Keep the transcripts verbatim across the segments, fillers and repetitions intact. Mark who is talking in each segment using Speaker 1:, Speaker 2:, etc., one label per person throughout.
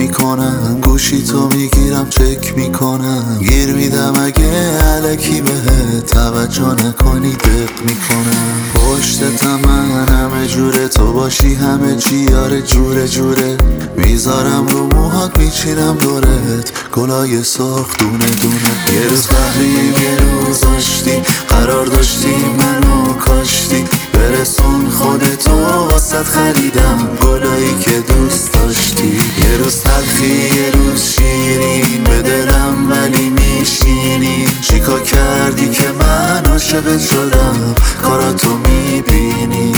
Speaker 1: میکنم، گوشی تو میگیرم چک میکنم، گیر میدم اگه علکی بهت توجه نکنی دق میکنم. پشتتم من همه جوره، تو باشی همه چی یاره جوره جوره. میذارم رو موهات میچینم دورت گلای سرخ دونه دونه. یه روز فهمیم یه روز آشتی، قرار داشتی منو کاشتی، برسون خودتو واسط خریدم گلایی که دوست داشتی. یه روز تلخی یه روز شیرین، به دلم ولی میشینی. چیکار کردی که من عاشقت شدم کاراتو میبینی.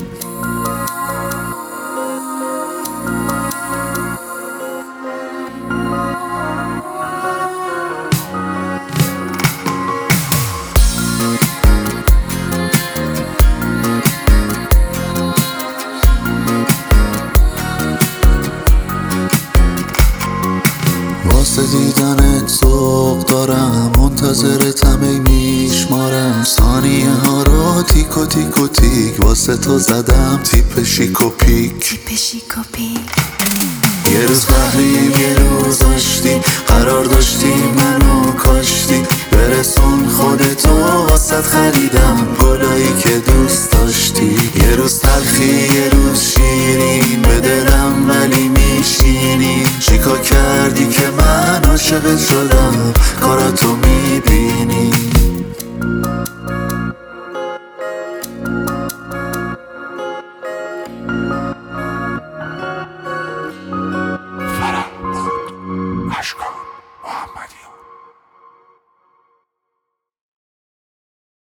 Speaker 1: واسه دیدنت ذوق دارم، منتظرتم ای میشمارم. ثانیه ها رو تیک و تیک و تیک واسه تو زدم تیپ شیک و پیک. یه روز قهریم یه روز آشتی، قرار داشتی منو کاشتی، برسون خودتو واسط خریدم گلایی که دوست داشتی. یه روز تلخی یه روز شیرین، به دلم ولی میشینی. چیکار کردی که من عاشقت شدم کاراتو میبینی.
Speaker 2: اشکان